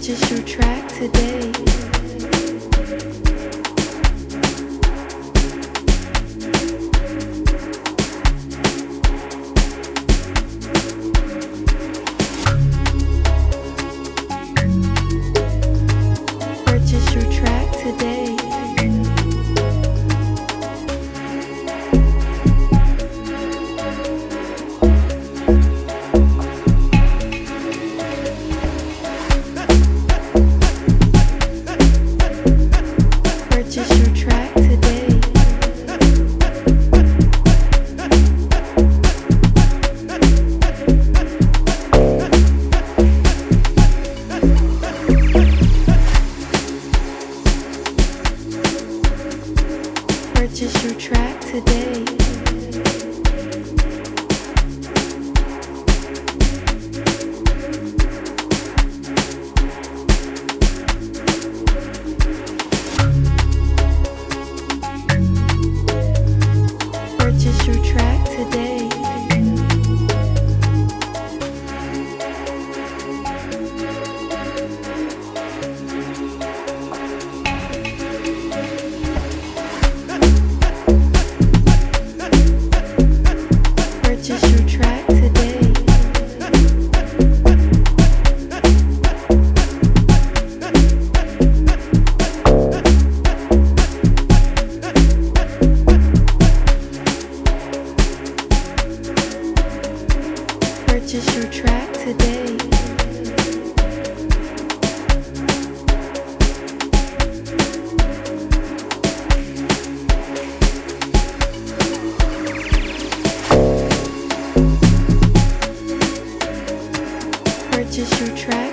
Purchase your track today. Purchase your track today. Purchase your track today. Purchase your track today. Purchase your track today. Purchase your track today. Purchase your track today. Purchase your track.